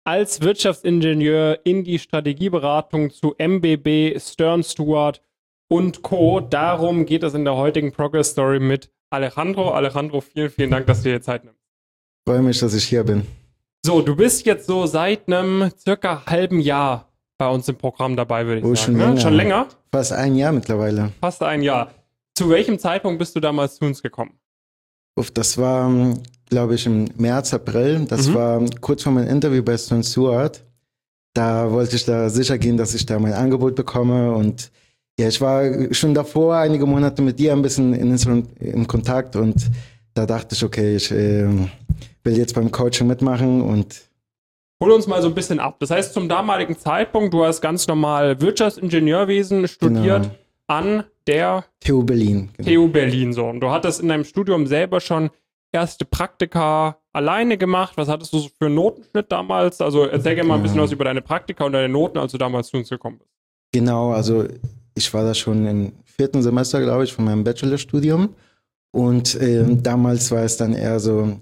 als Wirtschaftsingenieur in die Strategieberatung zu MBB, Stern Stewart und Co. Darum geht es in der heutigen Progress Story mit Alejandro. Alejandro, vielen, vielen Dank, dass du dir Zeit nimmst. Ich freue mich, dass ich hier bin. So, du bist jetzt so seit einem circa halben Jahr bei uns im Programm dabei, würde ich sagen. Schon länger? Fast ein Jahr mittlerweile. Fast ein Jahr. Zu welchem Zeitpunkt bist du damals zu uns gekommen? Das war, glaube ich, im März, April. Das war kurz vor meinem Interview bei Stern Stewart. Da wollte ich da sicher gehen, dass ich da mein Angebot bekomme. Und ja, ich war schon davor einige Monate mit dir ein bisschen in Kontakt. Und da dachte ich, okay, ich will jetzt beim Coaching mitmachen und hol uns mal so ein bisschen ab. Das heißt, zum damaligen Zeitpunkt, du hast ganz normal Wirtschaftsingenieurwesen studiert an der TU Berlin. Genau. TU Berlin, so. Und du hattest in deinem Studium selber schon erste Praktika alleine gemacht. Was hattest du so für einen Notenschnitt damals? Also erzähl gerne mal ein bisschen was über deine Praktika und deine Noten, als du damals zu uns gekommen bist. Genau, also ich war da schon im 4. Semester, glaube ich, von meinem Bachelorstudium. Und damals war es dann eher so,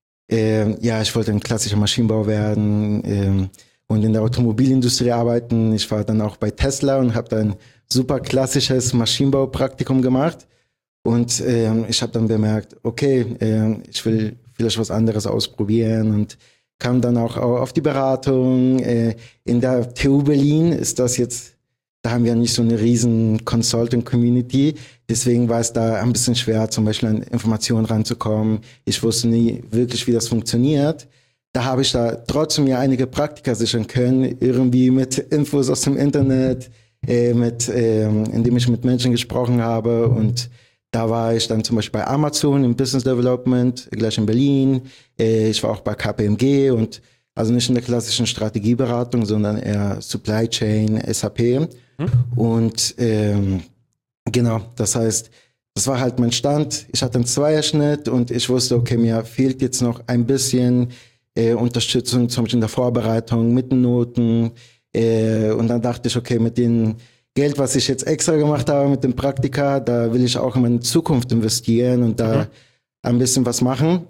ich wollte ein klassischer Maschinenbauer werden und in der Automobilindustrie arbeiten. Ich war dann auch bei Tesla und habe dann super klassisches Maschinenbaupraktikum gemacht. Und ich habe dann bemerkt, okay, ich will vielleicht was anderes ausprobieren und kam dann auch auf die Beratung. In der TU Berlin ist das jetzt, da haben wir nicht so eine riesen Consulting-Community. Deswegen war es da ein bisschen schwer, zum Beispiel an Informationen ranzukommen. Ich wusste nie wirklich, wie das funktioniert. Da habe ich da trotzdem ja einige Praktika sichern können, irgendwie mit Infos aus dem Internet, indem ich mit Menschen gesprochen habe. Und da war ich dann zum Beispiel bei Amazon im Business Development, gleich in Berlin. Ich war auch bei KPMG und also nicht in der klassischen Strategieberatung, sondern eher Supply Chain, SAP. Und genau, das heißt, das war halt mein Stand. Ich hatte einen Zweierschnitt und ich wusste, okay, mir fehlt jetzt noch ein bisschen Unterstützung, zum Beispiel in der Vorbereitung mit den Noten. Und dann dachte ich, okay, mit dem Geld, was ich jetzt extra gemacht habe, mit dem Praktika, da will ich auch in meine Zukunft investieren und da ein bisschen was machen.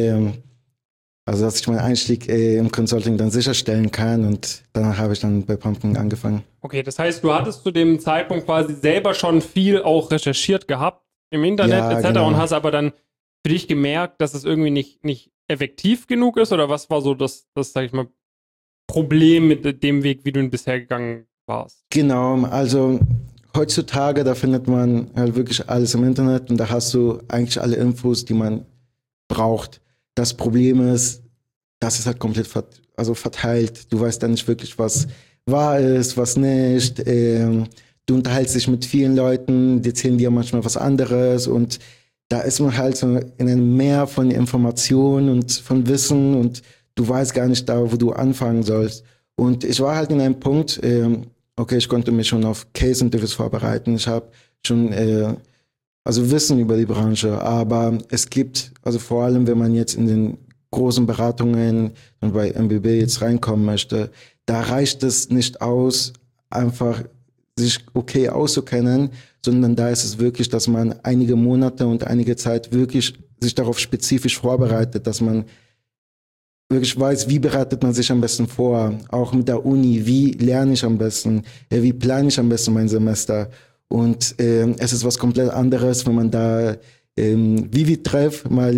Also, dass ich meinen Einstieg im Consulting dann sicherstellen kann und danach habe ich dann bei Pumpkin angefangen. Okay, das heißt, du hattest zu dem Zeitpunkt quasi selber schon viel auch recherchiert gehabt im Internet etc. Genau. Und hast aber dann für dich gemerkt, dass es irgendwie nicht effektiv genug ist, oder was war so das sag ich mal, Problem mit dem Weg, wie du ihn bisher gegangen warst? Genau, also heutzutage, da findet man halt wirklich alles im Internet und da hast du eigentlich alle Infos, die man braucht. Das Problem ist, das ist halt komplett verteilt. Du weißt dann nicht wirklich, was wahr ist, was nicht. Du unterhältst dich mit vielen Leuten, die erzählen dir manchmal was anderes und da ist man halt so in einem Meer von Informationen und von Wissen und du weißt gar nicht da, wo du anfangen sollst. Und ich war halt in einem Punkt, okay, ich konnte mich schon auf Case-Interviews vorbereiten. Ich habe schon Wissen über die Branche, aber es gibt, also vor allem, wenn man jetzt in den großen Beratungen und bei MBB jetzt reinkommen möchte, da reicht es nicht aus, einfach sich okay auszukennen, sondern da ist es wirklich, dass man einige Monate und einige Zeit wirklich sich darauf spezifisch vorbereitet, dass man wirklich weiß, wie bereitet man sich am besten vor, auch mit der Uni, wie lerne ich am besten, wie plane ich am besten mein Semester. Und es ist was komplett anderes, wenn man da Vivi-Treff mal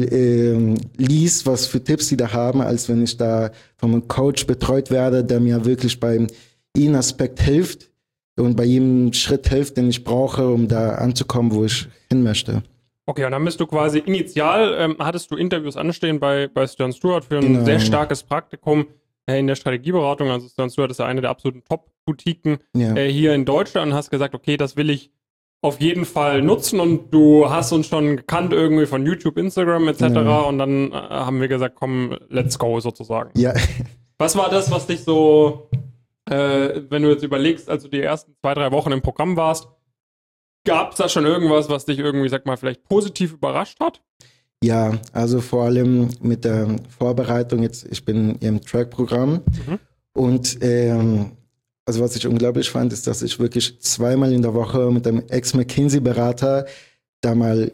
liest, was für Tipps die da haben, als wenn ich da von einem Coach betreut werde, der mir wirklich beim Aspekt hilft und bei jedem Schritt hilft, den ich brauche, um da anzukommen, wo ich hin möchte. Okay, und dann bist du quasi initial, hattest du Interviews anstehen bei Stern Stewart für ein sehr starkes Praktikum in der Strategieberatung. Also Stern Stewart ist ja eine der absoluten Top-Boutiquen hier in Deutschland und hast gesagt, okay, das will ich auf jeden Fall nutzen, und du hast uns schon gekannt irgendwie von YouTube, Instagram etc. Und dann haben wir gesagt, komm, let's go sozusagen. Ja. Was war das, was dich so, wenn du jetzt überlegst, als du die ersten 2-3 Wochen im Programm warst, gab es da schon irgendwas, was dich irgendwie, sag mal, vielleicht positiv überrascht hat? Ja, also vor allem mit der Vorbereitung jetzt, ich bin im Track-Programm und also was ich unglaublich fand, ist, dass ich wirklich 2-mal in der Woche mit einem Ex-McKinsey-Berater da mal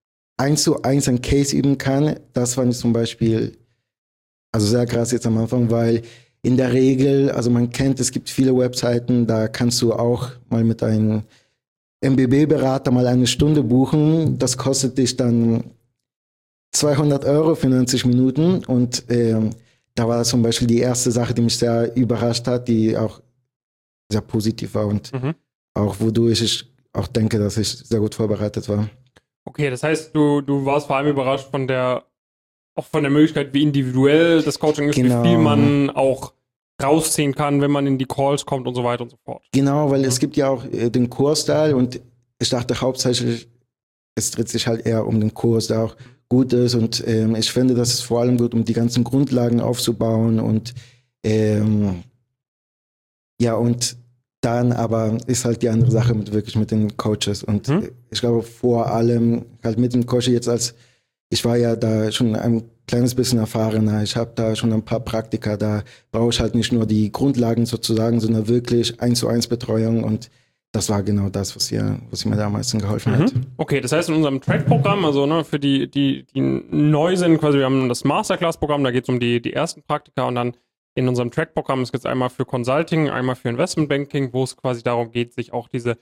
1:1 ein Case üben kann. Das fand ich zum Beispiel also sehr krass jetzt am Anfang, weil in der Regel, also man kennt, es gibt viele Webseiten, da kannst du auch mal mit einem MBB-Berater mal eine Stunde buchen. Das kostet dich dann 200 € für 90 Minuten. Und da war zum Beispiel die erste Sache, die mich sehr überrascht hat, die auch sehr positiv war und auch wodurch ich auch denke, dass ich sehr gut vorbereitet war. Okay, das heißt, du warst vor allem überrascht von der Möglichkeit, wie individuell das Coaching ist, Genau. wie viel man auch rausziehen kann, wenn man in die Calls kommt und so weiter und so fort. Genau, weil es gibt ja auch den Kursteil und ich dachte hauptsächlich, es dreht sich halt eher um den Kurs, der auch gut ist und ich finde, dass es vor allem gut, um die ganzen Grundlagen aufzubauen und ja, und dann aber ist halt die andere Sache wirklich mit den Coaches und ich glaube vor allem halt mit dem Coach jetzt ich war ja da schon ein kleines bisschen erfahrener, ich habe da schon ein paar Praktika, da brauche ich halt nicht nur die Grundlagen sozusagen, sondern wirklich 1:1 Betreuung und das war genau das, was mir da am meisten geholfen hat. Okay, das heißt in unserem Track-Programm, also für die neu sind, quasi wir haben das Masterclass-Programm, da geht es um die ersten Praktika und dann in unserem Track-Programm, es gibt einmal für Consulting, einmal für Investmentbanking, wo es quasi darum geht, sich auch diese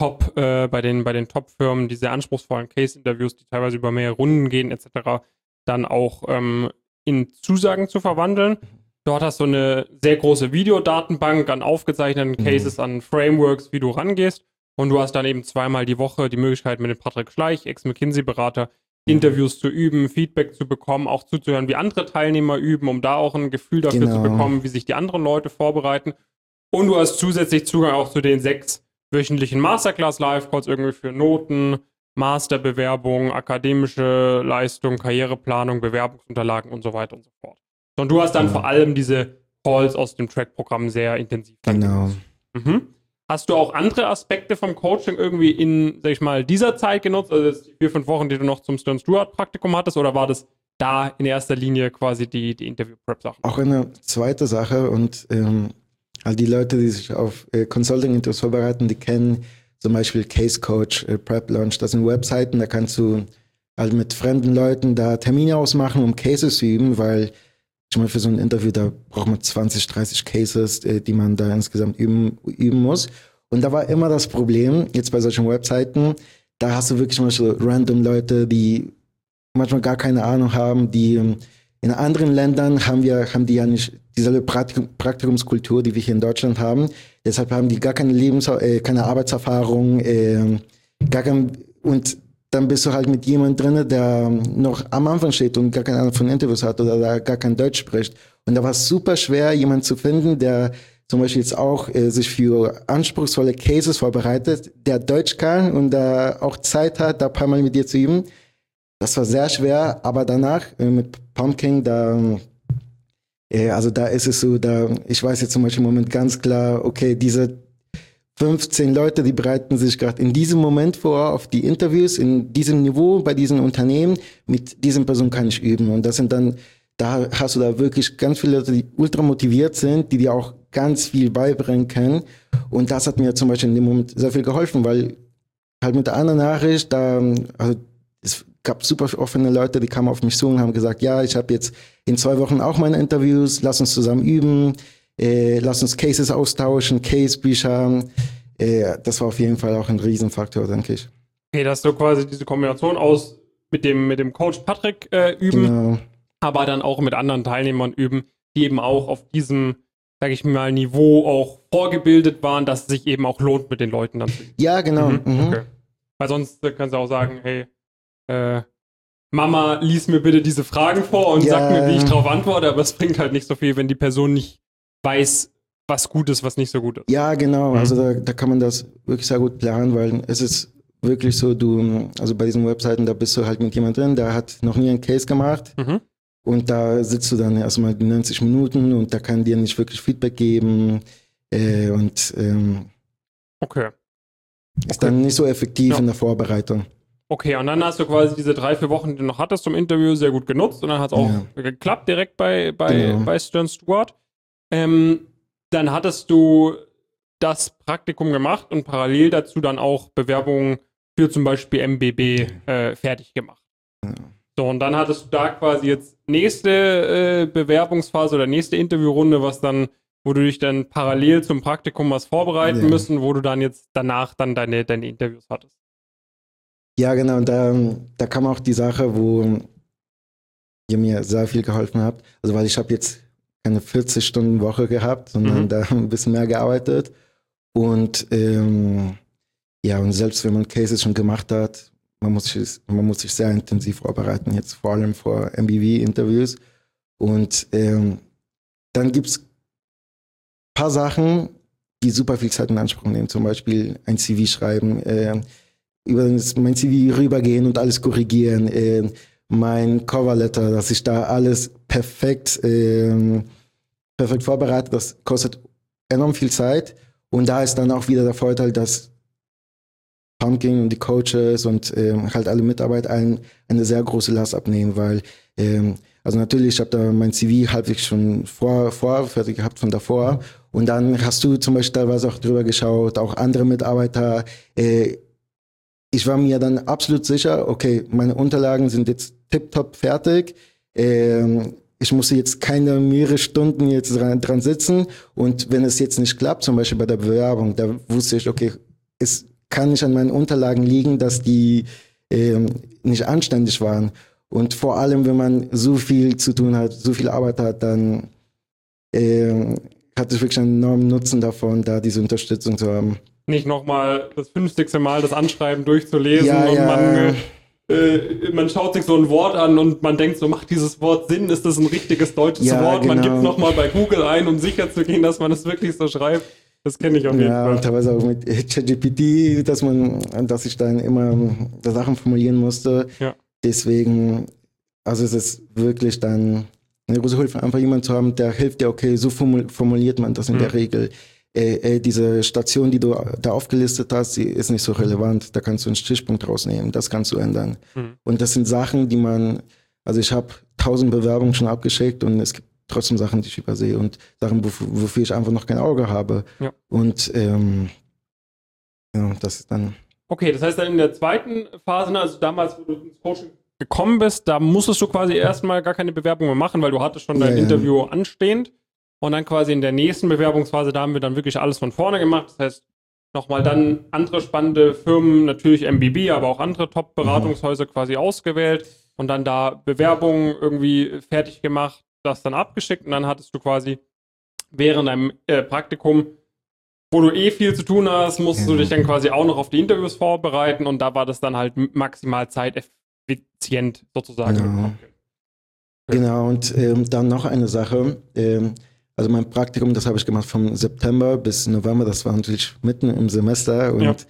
bei den Top-Firmen, diese anspruchsvollen Case-Interviews, die teilweise über mehrere Runden gehen, etc., dann auch in Zusagen zu verwandeln. Dort hast du eine sehr große Videodatenbank an aufgezeichneten Cases, an Frameworks, wie du rangehst. Und du hast dann eben zweimal die Woche die Möglichkeit, mit dem Patrick Schleich, Ex-McKinsey-Berater, Interviews zu üben, Feedback zu bekommen, auch zuzuhören, wie andere Teilnehmer üben, um da auch ein Gefühl dafür zu bekommen, wie sich die anderen Leute vorbereiten. Und du hast zusätzlich Zugang auch zu den 6 wöchentlichen Masterclass-Live-Calls irgendwie für Noten, Masterbewerbung, akademische Leistung, Karriereplanung, Bewerbungsunterlagen und so weiter und so fort. Und du hast dann vor allem diese Calls aus dem Track-Programm sehr intensiv. Genau. Hast du auch andere Aspekte vom Coaching irgendwie in, sag ich mal, dieser Zeit genutzt, also jetzt die 4-5 Wochen, die du noch zum Stern Stewart Praktikum hattest, oder war das da in erster Linie quasi die Interview-Prep-Sachen? Auch eine zweite Sache und all die Leute, die sich auf Consulting-Interviews vorbereiten, die kennen zum Beispiel Case Coach, Prep Launch, das sind Webseiten, da kannst du halt mit fremden Leuten da Termine ausmachen, um Cases zu üben, weil ich meine, für so ein Interview, da braucht man 20, 30 Cases, die man da insgesamt üben muss. Und da war immer das Problem, jetzt bei solchen Webseiten, da hast du wirklich mal so random Leute, die manchmal gar keine Ahnung haben, die in anderen Ländern haben die ja nicht dieselbe Praktikumskultur, die wir hier in Deutschland haben. Deshalb haben die gar keine keine Arbeitserfahrung, und dann bist du halt mit jemandem drin, der noch am Anfang steht und gar keine Ahnung von Interviews hat oder gar kein Deutsch spricht. Und da war es super schwer, jemanden zu finden, der zum Beispiel jetzt auch sich für anspruchsvolle Cases vorbereitet, der Deutsch kann und da auch Zeit hat, da ein paar Mal mit dir zu üben. Das war sehr schwer, aber danach mit Pumpkin, da ist es so, ich weiß jetzt zum Beispiel im Moment ganz klar, okay, diese 15 Leute, die bereiten sich gerade in diesem Moment vor auf die Interviews, in diesem Niveau, bei diesen Unternehmen. Mit diesen Personen kann ich üben. Und da hast du da wirklich ganz viele Leute, die ultra motiviert sind, die dir auch ganz viel beibringen können. Und das hat mir zum Beispiel in dem Moment sehr viel geholfen, weil halt mit der anderen Nachricht, es gab super offene Leute, die kamen auf mich zu und haben gesagt, ja, ich habe jetzt in 2 Wochen auch meine Interviews, lass uns zusammen üben. Lass uns Cases austauschen, Case-Bücher. Das war auf jeden Fall auch ein Riesenfaktor, denke ich. Okay, dass du quasi diese Kombination aus mit dem Coach Patrick üben, genau, aber dann auch mit anderen Teilnehmern üben, die eben auch auf diesem, sag ich mal, Niveau auch vorgebildet waren, dass es sich eben auch lohnt, mit den Leuten dann zu üben. Ja, genau. Okay. Weil sonst kannst du auch sagen, hey, Mama, lies mir bitte diese Fragen vor und sag mir, wie ich darauf antworte, aber es bringt halt nicht so viel, wenn die Person nicht weiß, was gut ist, was nicht so gut ist. Ja, genau. Also da kann man das wirklich sehr gut planen, weil es ist wirklich so, also bei diesen Webseiten, da bist du halt mit jemand drin, der hat noch nie einen Case gemacht und da sitzt du dann erstmal 90 Minuten und da kann dir nicht wirklich Feedback geben okay. Ist dann nicht so effektiv in der Vorbereitung. Okay, und dann hast du quasi diese 3-4 Wochen, die du noch hattest zum Interview, sehr gut genutzt und dann hat es auch geklappt, direkt bei Stern Stewart. Dann hattest du das Praktikum gemacht und parallel dazu dann auch Bewerbungen für zum Beispiel MBB fertig gemacht. So, und dann hattest du da quasi jetzt nächste Bewerbungsphase oder nächste Interviewrunde, wo du dich dann parallel zum Praktikum was vorbereiten müssen, wo du dann jetzt danach dann deine Interviews hattest. Ja, genau, und da kam auch die Sache, wo ihr mir sehr viel geholfen habt. Also, weil ich habe jetzt keine 40-Stunden-Woche gehabt, sondern da ein bisschen mehr gearbeitet. Und und selbst wenn man Cases schon gemacht hat, man muss sich sehr intensiv vorbereiten, jetzt vor allem vor MBV-Interviews. Und dann gibt es ein paar Sachen, die super viel Zeit in Anspruch nehmen. Zum Beispiel ein CV schreiben, über mein CV rübergehen und alles korrigieren, mein Coverletter, dass ich da alles perfekt vorbereite, das kostet enorm viel Zeit. Und da ist dann auch wieder der Vorteil, dass Pumpkin und die Coaches und halt alle Mitarbeiter eine sehr große Last abnehmen, weil also natürlich, ich habe da mein CV halbwegs schon fertig gehabt von davor und dann hast du zum Beispiel teilweise auch drüber geschaut, auch andere Mitarbeiter. Ich war mir dann absolut sicher, okay, meine Unterlagen sind jetzt tipptopp fertig. Ich musste jetzt keine mehrere Stunden jetzt dran sitzen und wenn es jetzt nicht klappt, zum Beispiel bei der Bewerbung, da wusste ich, okay, es kann nicht an meinen Unterlagen liegen, dass die nicht anständig waren. Und vor allem, wenn man so viel zu tun hat, so viel Arbeit hat, dann hat es wirklich einen enormen Nutzen davon, da diese Unterstützung zu haben. Nicht nochmal das 50. Mal das Anschreiben durchzulesen und man schaut sich so ein Wort an und man denkt so, macht dieses Wort Sinn? Ist das ein richtiges deutsches Wort? Genau. Man gibt nochmal bei Google ein, um sicher zu gehen, dass man es wirklich so schreibt. Das kenne ich auf jeden Fall. Ja, und teilweise auch mit ChatGPT, dass ich dann immer Sachen formulieren musste. Ja. Deswegen, also es ist wirklich dann eine große Hilfe, einfach jemanden zu haben, der hilft dir, okay, so formuliert man das in der Regel. Diese Station, die du da aufgelistet hast, die ist nicht so relevant. Da kannst du einen Stichpunkt rausnehmen, das kannst du ändern. Und das sind Sachen, die also ich habe 1000 Bewerbungen schon abgeschickt und es gibt trotzdem Sachen, die ich übersehe und Sachen, wofür ich einfach noch kein Auge habe. Ja. Und das ist dann... Okay, das heißt dann in der zweiten Phase, also damals, wo du ins Coaching gekommen bist, da musstest du quasi erstmal gar keine Bewerbung mehr machen, weil du hattest schon dein Interview anstehend. Und dann quasi in der nächsten Bewerbungsphase, da haben wir dann wirklich alles von vorne gemacht. Das heißt, nochmal dann andere spannende Firmen, natürlich MBB, aber auch andere Top-Beratungshäuser quasi ausgewählt und dann da Bewerbungen irgendwie fertig gemacht, das dann abgeschickt und dann hattest du quasi während deinem Praktikum, wo du viel zu tun hast, musstest du dich dann quasi auch noch auf die Interviews vorbereiten und da war das dann halt maximal zeiteffizient sozusagen. Genau, und dann noch eine Sache, also mein Praktikum, das habe ich gemacht vom September bis November, das war natürlich mitten im Semester und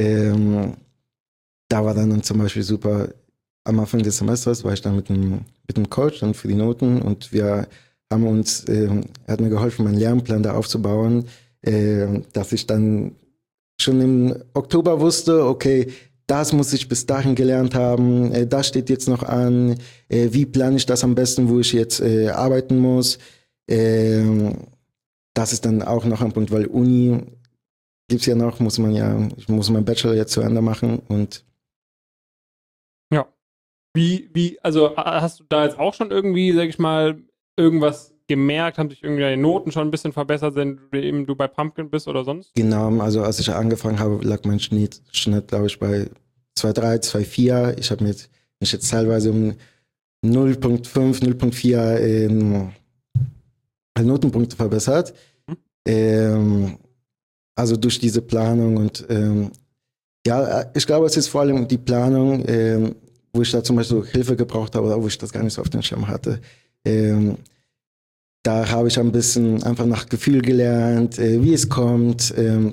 da war dann zum Beispiel super, am Anfang des Semesters war ich dann mit einem Coach dann für die Noten und wir haben uns, er hat mir geholfen, meinen Lernplan da aufzubauen, dass ich dann schon im Oktober wusste, okay, das muss ich bis dahin gelernt haben, das steht jetzt noch an, wie plane ich das am besten, wo ich jetzt arbeiten muss. Das ist dann auch noch ein Punkt, weil Uni gibt es ja noch, ich muss meinen Bachelor jetzt zu Ende machen und ja. Also hast du da jetzt auch schon irgendwie, sag ich mal, irgendwas gemerkt? Haben sich irgendwie deine Noten schon ein bisschen verbessert, wenn du bei Pumpkin bist oder sonst? Genau, also als ich angefangen habe, lag mein Schnitt glaube ich, bei 2,3, 2,4. Ich habe mich jetzt teilweise um 0,5, 0,4 Notenpunkte verbessert. Also durch diese Planung und ich glaube, es ist vor allem die Planung, wo ich da zum Beispiel Hilfe gebraucht habe oder wo ich das gar nicht so auf den Schirm hatte. Da habe ich ein bisschen einfach nach Gefühl gelernt, wie es kommt.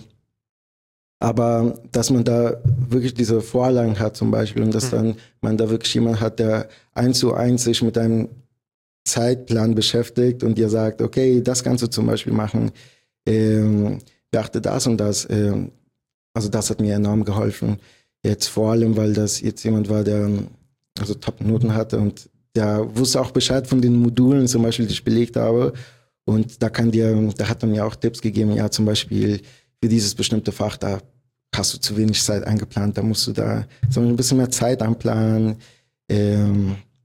Aber dass man da wirklich diese Vorlagen hat zum Beispiel und dass dann man da wirklich jemand hat, der 1:1 sich mit einem Zeitplan beschäftigt und dir sagt, okay, das kannst du zum Beispiel machen, beachte das und das. Also das hat mir enorm geholfen. Jetzt vor allem, weil das jetzt jemand war, der also Top-Noten hatte und der wusste auch Bescheid von den Modulen zum Beispiel, die ich belegt habe. Und da hat er mir auch Tipps gegeben, ja zum Beispiel für dieses bestimmte Fach, da hast du zu wenig Zeit eingeplant, da musst du da so ein bisschen mehr Zeit einplanen.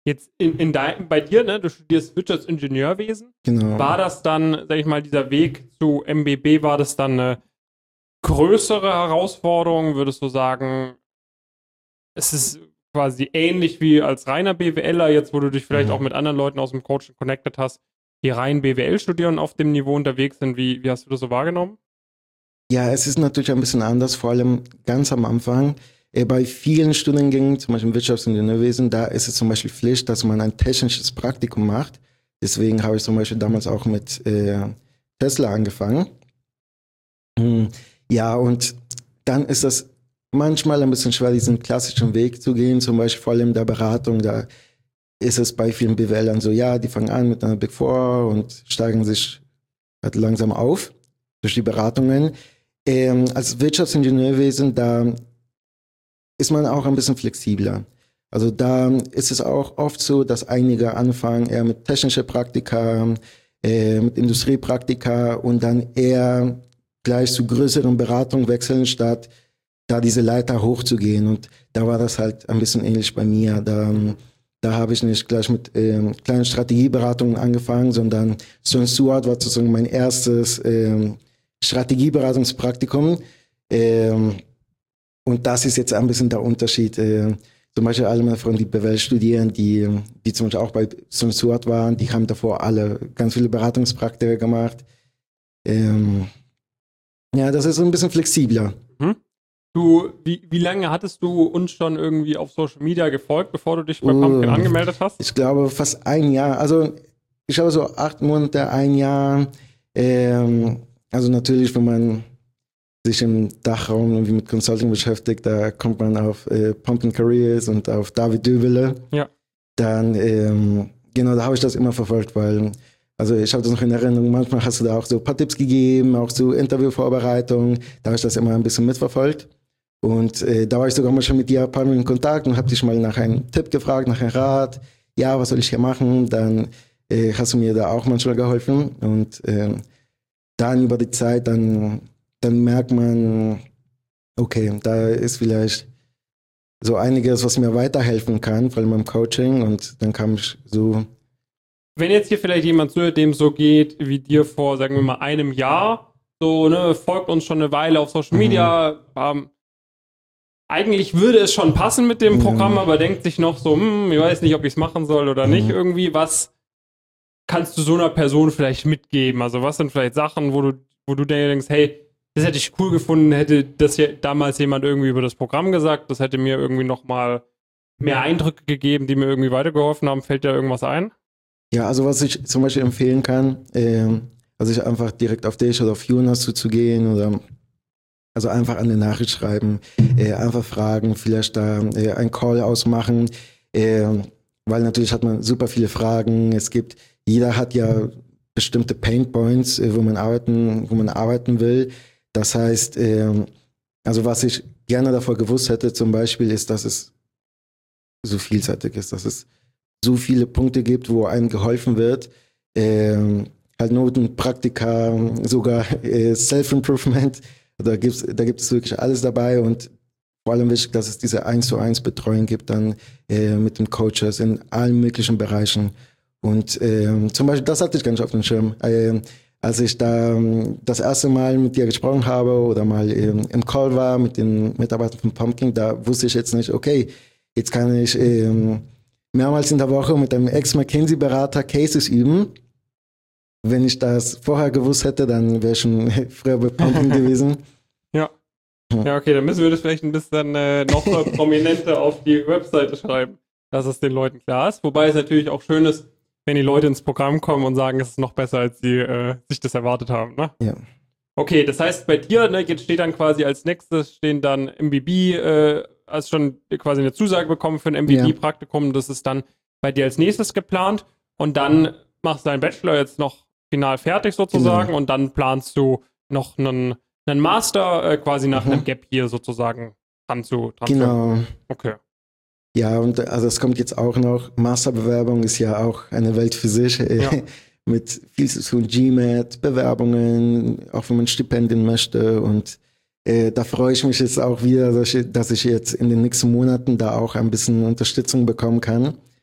Jetzt bei dir, ne, du studierst Wirtschaftsingenieurwesen. Genau. War das dann, sag ich mal, dieser Weg zu MBB, war das dann eine größere Herausforderung? Würdest du sagen, es ist quasi ähnlich wie als reiner BWLer, jetzt wo du dich vielleicht auch mit anderen Leuten aus dem Coaching connected hast, die rein BWL studieren auf dem Niveau unterwegs sind? Wie hast du das so wahrgenommen? Ja, es ist natürlich ein bisschen anders, vor allem ganz am Anfang. Bei vielen Studiengängen, zum Beispiel im Wirtschaftsingenieurwesen, da ist es zum Beispiel Pflicht, dass man ein technisches Praktikum macht. Deswegen habe ich zum Beispiel damals auch mit Tesla angefangen. Ja, und dann ist das manchmal ein bisschen schwer, diesen klassischen Weg zu gehen, zum Beispiel vor allem in der Beratung. Da ist es bei vielen BWLern so, ja, die fangen an mit einer Big Four und steigen sich halt langsam auf durch die Beratungen. Als Wirtschaftsingenieurwesen, da ist man auch ein bisschen flexibler. Also da ist es auch oft so, dass einige anfangen eher mit technischen Praktika, mit Industriepraktika und dann eher gleich zu größeren Beratungen wechseln, statt da diese Leiter hochzugehen. Und da war das halt ein bisschen ähnlich bei mir. Da habe ich nicht gleich mit kleinen Strategieberatungen angefangen, sondern Stern Stewart war sozusagen mein erstes Strategieberatungspraktikum. Und das ist jetzt ein bisschen der Unterschied. Zum Beispiel alle meine Freunde, die BWL studieren, die zum Beispiel auch bei Stern Stewart waren, die haben davor alle ganz viele Beratungspraktika gemacht. Ja, das ist so ein bisschen flexibler. Wie lange hattest du uns schon irgendwie auf Social Media gefolgt, bevor du dich bei Pumpkin angemeldet hast? Ich glaube fast ein Jahr. Also ich habe so 8 Monate, ein Jahr. Also natürlich, wenn man sich im Dachraum irgendwie mit Consulting beschäftigt, da kommt man auf Pumpkin Careers und auf David Döbele. Ja. Dann, genau, da habe ich das immer verfolgt, weil, also ich habe das noch in Erinnerung, manchmal hast du da auch so ein paar Tipps gegeben, auch zu Interviewvorbereitung, da habe ich das immer ein bisschen mitverfolgt. Und da war ich sogar mal schon mit dir ein paar Mal in Kontakt und habe dich mal nach einem Tipp gefragt, nach einem Rat. Ja, was soll ich hier machen? Dann hast du mir da auch manchmal geholfen. Und dann über die Zeit, dann merkt man, okay, da ist vielleicht so einiges, was mir weiterhelfen kann, vor allem beim Coaching. Und dann kam ich so. Wenn jetzt hier vielleicht jemand zuhört, dem so geht wie dir vor, sagen wir mal, einem Jahr, so, ne, folgt uns schon eine Weile auf Social Media, eigentlich würde es schon passen mit dem Programm, aber denkt sich noch so, ich weiß nicht, ob ich es machen soll oder nicht irgendwie. Was kannst du so einer Person vielleicht mitgeben? Also was sind vielleicht Sachen, wo du denkst, hey, das hätte ich cool gefunden, hätte das hier damals jemand irgendwie über das Programm gesagt, das hätte mir irgendwie nochmal mehr Eindrücke gegeben, die mir irgendwie weitergeholfen haben. Fällt dir irgendwas ein? Ja, also was ich zum Beispiel empfehlen kann, also ich einfach direkt auf dich oder auf Jonas zuzugehen oder also einfach eine Nachricht schreiben, einfach fragen, vielleicht da einen Call ausmachen, weil natürlich hat man super viele Fragen. Jeder hat ja bestimmte Pain Points, wo man arbeiten will. Das heißt, also was ich gerne davor gewusst hätte zum Beispiel, ist, dass es so vielseitig ist, dass es so viele Punkte gibt, wo einem geholfen wird. Halt Noten, Praktika, sogar Self-Improvement. Da gibt es wirklich alles dabei und vor allem wichtig, dass es diese 1:1 Betreuung gibt dann mit den Coaches in allen möglichen Bereichen. Und zum Beispiel, das hatte ich gar nicht auf dem Schirm. Als ich da das erste Mal mit dir gesprochen habe oder mal im Call war mit den Mitarbeitern von Pumpkin, da wusste ich jetzt nicht, okay, jetzt kann ich mehrmals in der Woche mit einem Ex-McKinsey-Berater Cases üben. Wenn ich das vorher gewusst hätte, dann wäre ich schon früher bei Pumpkin gewesen. Ja. Ja, okay, dann müssen wir das vielleicht ein bisschen noch prominenter auf die Webseite schreiben, dass es den Leuten klar ist. Wobei es natürlich auch schön ist, wenn die Leute ins Programm kommen und sagen, es ist noch besser, als sie sich das erwartet haben, ne? Ja. Okay, das heißt bei dir, ne, jetzt steht dann quasi als nächstes stehen dann MBB, hast schon quasi eine Zusage bekommen für ein MBB-Praktikum, das ist dann bei dir als nächstes geplant und dann machst du deinen Bachelor jetzt noch final fertig sozusagen und dann planst du noch einen Master quasi nach einem Gap hier sozusagen dran zu. Genau. Okay. Ja, und also es kommt jetzt auch noch, Masterbewerbung ist ja auch eine Welt für sich, mit viel zu tun, GMAT, Bewerbungen, auch wenn man Stipendien möchte und da freue ich mich jetzt auch wieder, dass ich jetzt in den nächsten Monaten da auch ein bisschen Unterstützung bekommen kann.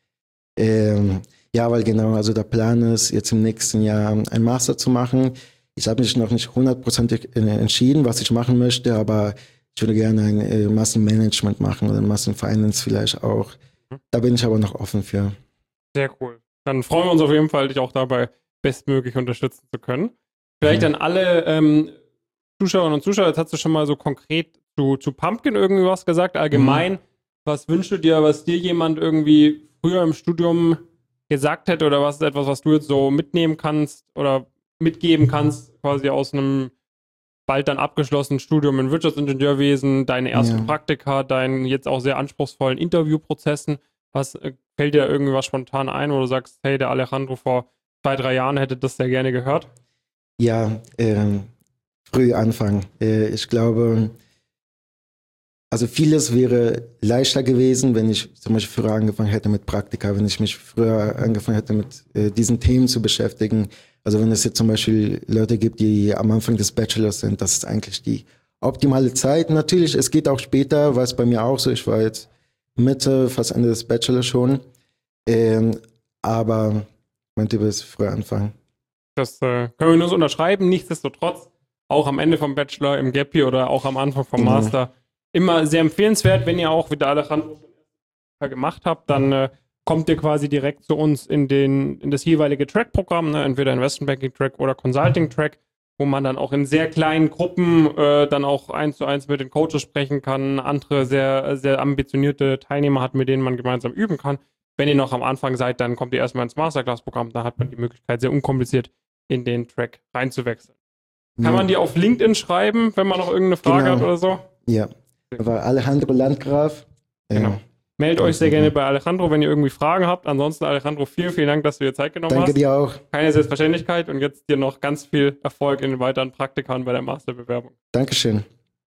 Ja, weil genau, also der Plan ist, jetzt im nächsten Jahr ein Master zu machen. Ich habe mich noch nicht hundertprozentig entschieden, was ich machen möchte, aber ich würde gerne ein Massenmanagement machen oder Massenfinance vielleicht auch. Da bin ich aber noch offen für. Sehr cool. Dann freuen wir uns auf jeden Fall, dich auch dabei bestmöglich unterstützen zu können. Vielleicht an alle Zuschauerinnen und Zuschauer, jetzt hast du schon mal so konkret zu Pumpkin irgendwie was gesagt. Allgemein, was wünschst du dir, was dir jemand irgendwie früher im Studium gesagt hätte oder was ist etwas, was du jetzt so mitnehmen kannst oder mitgeben kannst, quasi aus einem bald dann abgeschlossenen Studium in Wirtschaftsingenieurwesen, deine ersten Praktika, deinen jetzt auch sehr anspruchsvollen Interviewprozessen. Was fällt dir irgendwas spontan ein, wo du sagst, hey, der Alejandro vor 2-3 Jahren hätte das sehr gerne gehört? Ja, früh anfangen. Ich glaube, also vieles wäre leichter gewesen, wenn ich zum Beispiel früher angefangen hätte mit Praktika, wenn ich mich früher angefangen hätte mit diesen Themen zu beschäftigen. Also wenn es jetzt zum Beispiel Leute gibt, die am Anfang des Bachelors sind, das ist eigentlich die optimale Zeit. Natürlich, es geht auch später, war es bei mir auch so. Ich war jetzt Mitte, fast Ende des Bachelors schon. Aber mein Tipp ist früher anfangen. Das können wir nur so unterschreiben. Nichtsdestotrotz, auch am Ende vom Bachelor, im Gap Year oder auch am Anfang vom Master, immer sehr empfehlenswert. Wenn ihr auch wieder Alejandro gemacht habt, dann kommt ihr quasi direkt zu uns in das jeweilige Track-Programm, ne? Entweder Investment-Banking-Track oder Consulting-Track, wo man dann auch in sehr kleinen Gruppen dann auch 1:1 mit den Coaches sprechen kann, andere sehr, sehr ambitionierte Teilnehmer hat, mit denen man gemeinsam üben kann. Wenn ihr noch am Anfang seid, dann kommt ihr erstmal ins Masterclass-Programm, da hat man die Möglichkeit, sehr unkompliziert in den Track reinzuwechseln. Kann man dir auf LinkedIn schreiben, wenn man noch irgendeine Frage hat oder so? Ja, war Alejandro Landgraf. Genau. Meldet euch sehr gerne bei Alejandro, wenn ihr irgendwie Fragen habt. Ansonsten, Alejandro, vielen, vielen Dank, dass du dir Zeit genommen hast. Danke dir auch. Keine Selbstverständlichkeit und jetzt dir noch ganz viel Erfolg in den weiteren Praktika und bei der Masterbewerbung. Dankeschön.